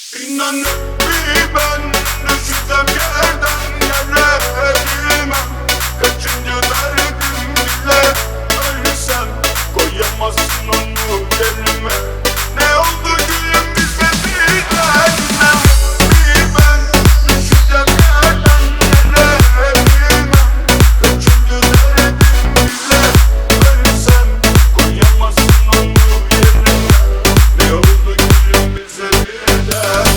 İnan bir ben düşsem yerden yere bilmem. Kaçıncı derdim bile ölsem koyamazsın onu elime. Ne oldu gülüm bize birden. İnan bir ben düşsem yerden yere bilmem. Kaçıncı derdim bile ölsem koyamazsın onu elime. Ne oldu gülüm bize birden.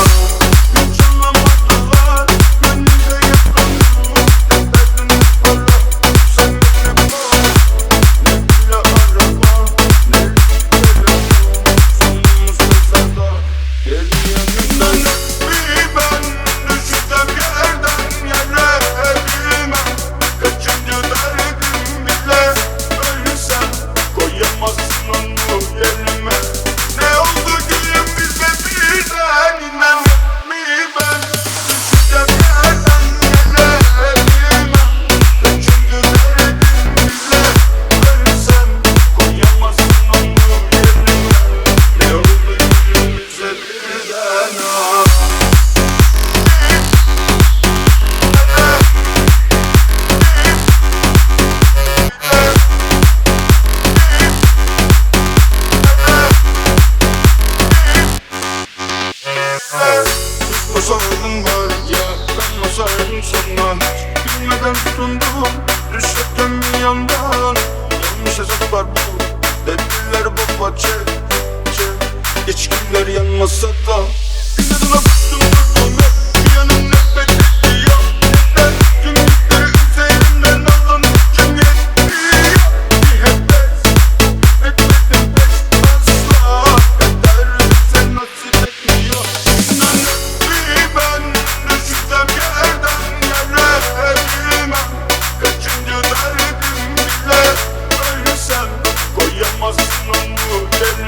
Masardım var ya, ben masardım sondan. Bilmeden tutundum, düşerken bir yandan. Yanlış hesaplar bu, dediler baba çek. İçkiler yanmasa da inadına koştum durdum hep. Bir yanım nefret ediyor. Neden tüm yükleri üzerimden alınıp yetmiyor. Bir heves etmedim pek asla. Kader bize nasip etmiyor. Ben düşsem yerden yere bilmem. Kaçıncı derdim bile ölsem koyamazsın onu eline.